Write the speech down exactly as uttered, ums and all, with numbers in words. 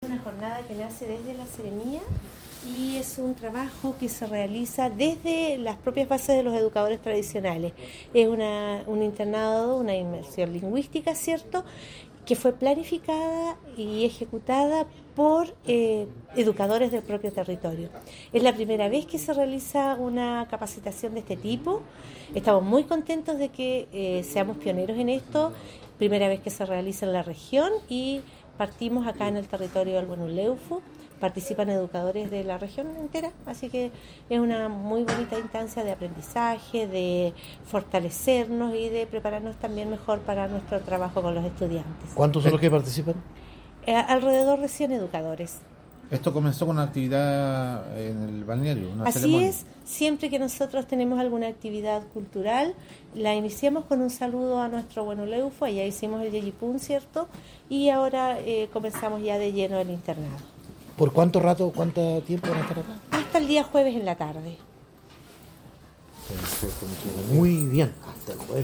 una jornada que nace desde la Seremía y es un trabajo que se realiza desde las propias bases de los educadores tradicionales. Es una, un internado, una inmersión lingüística, ¿cierto?, que fue planificada y ejecutada por eh, educadores del propio territorio. Es la primera vez que se realiza una capacitación de este tipo. Estamos muy contentos de que eh, seamos pioneros en esto, primera vez que se realiza en la región y partimos acá en el territorio del Guanuleufu. Participan educadores de la región entera, así que es una muy bonita instancia de aprendizaje, de fortalecernos y de prepararnos también mejor para nuestro trabajo con los estudiantes. ¿Cuántos son los que participan? Eh, alrededor de cien educadores. Esto comenzó con una actividad en el balneario, una Así ceremonia. es, siempre que nosotros tenemos alguna actividad cultural, la iniciamos con un saludo a nuestro Guanuleufu, allá hicimos el Yeyipún, ¿cierto? Y ahora eh, comenzamos ya de lleno el internado. ¿Por cuánto rato, cuánto tiempo van a estar acá? Hasta el día jueves en la tarde. Muy bien, hasta el jueves.